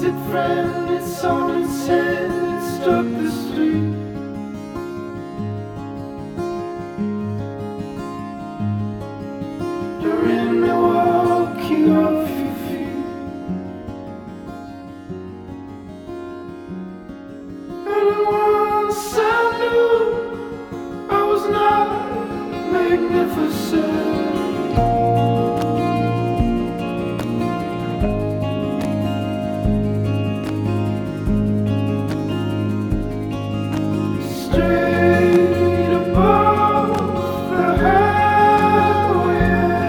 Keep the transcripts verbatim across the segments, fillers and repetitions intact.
wanted friend, it's on its head, it struck the street. You're in Milwaukee off your feet, and once I knew I was not magnificent. Straight above the highway,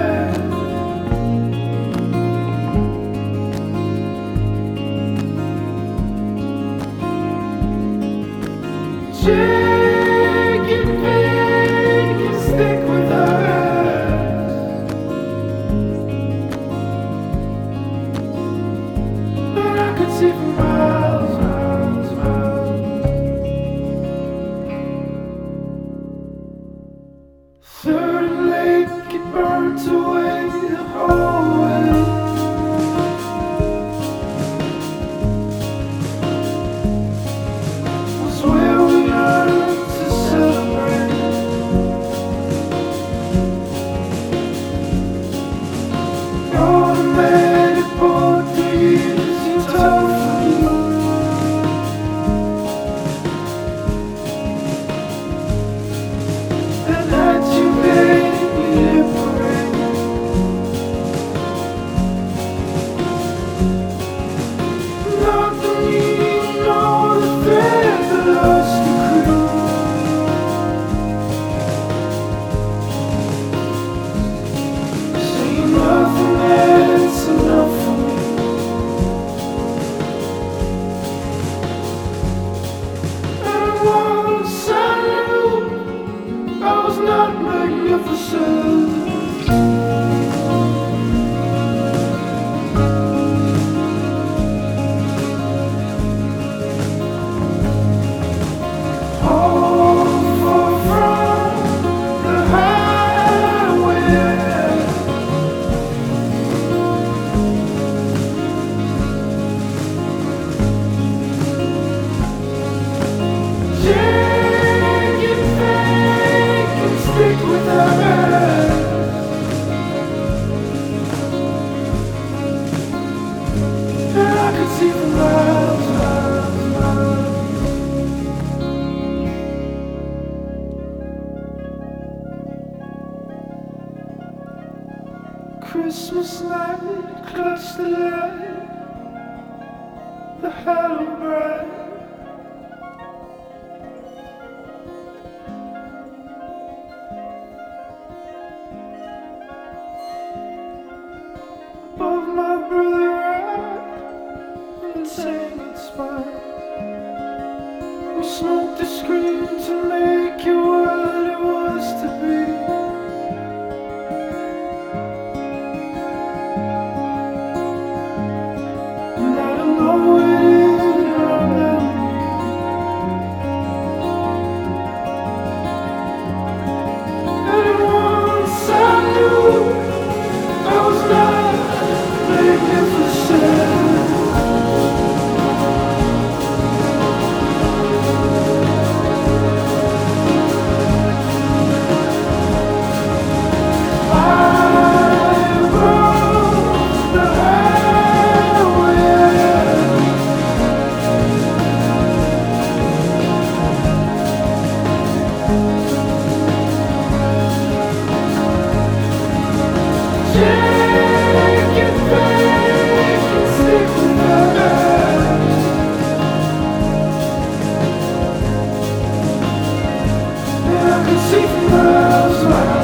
jagged pig and stick with eyes, but I could see for miles, miles, miles. Third and Lake, it burnt away the hallway. Was where we learned to celebrate. Automatic portraits, you told me. That night you made me liberate. Not the need nor the thread that us to create. See nothing that's enough for me. And once I knew I was not magnificent. All far from the highway, jagged fake and stick with us, and I could see for miles, miles, miles. Christmas night, clutch the light, the hollow bright. Above my brother right, entangled spine. We smoked the screen to make it what it was to be. And I don't know what it is around me. And once I knew I was not magnificent. I rode the highway, jagged fake and stick with us, and I could see for miles, miles.